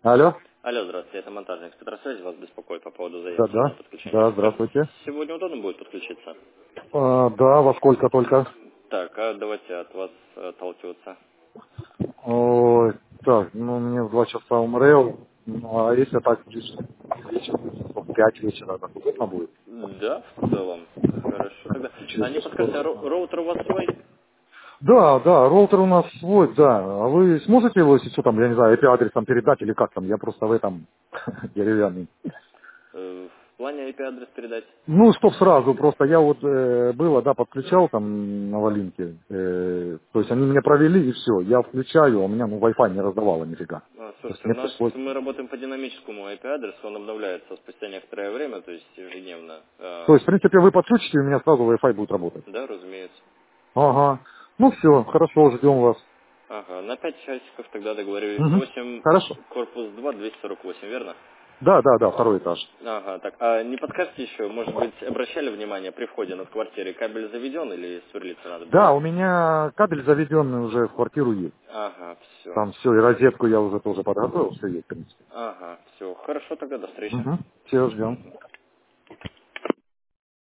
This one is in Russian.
Алло? Алло, здравствуйте, это монтажник Петросвязи, вас беспокоит по поводу Да, заявки на да. подключение. Да, здравствуйте. Сегодня удобно будет подключиться? Да, во сколько только? Так, а давайте от вас отталкиваться. Ой, так, ну мне в 2 часа умрел. Ну, а если так ближе к вечеру, в 5 вечера, так удобно будет? Да, в целом. Хорошо, тогда. А Через не подскажите, а скоро. роутер у вас свой? Да, да, роутер у нас свой, да. А вы сможете его, если что там, я не знаю, IP-адрес там передать или как там? Я просто в этом деревянный. В плане IP-адрес передать? Ну, чтоб сразу, просто я вот было, да, подключал там на Валинке, то есть они меня провели и все, я включаю, а у меня, ну, Wi-Fi не раздавало нифига. То есть Слушайте, мне пришлось... мы работаем по динамическому IP-адресу, он обновляется спустя некоторое время, то есть ежедневно. То есть, в принципе, вы подключите, и у меня сразу Wi-Fi будет работать. Да, разумеется. Ага. Ну, все, хорошо, ждем вас. Ага, на 5 часиков тогда договорились. Угу. 8, Хорошо. корпус 2, 248, верно? Да, да, да, второй этаж. Ага, так, а не подскажете еще, может быть, обращали внимание при входе, в квартире кабель заведен или сверлиться надо будет? Да, у меня кабель заведенный уже в квартиру есть. Ага, все. Там все, и розетку я уже тоже подготовил, все есть, в принципе. Ага, все. Хорошо, тогда до встречи. Угу. Все, ждем. Мгм.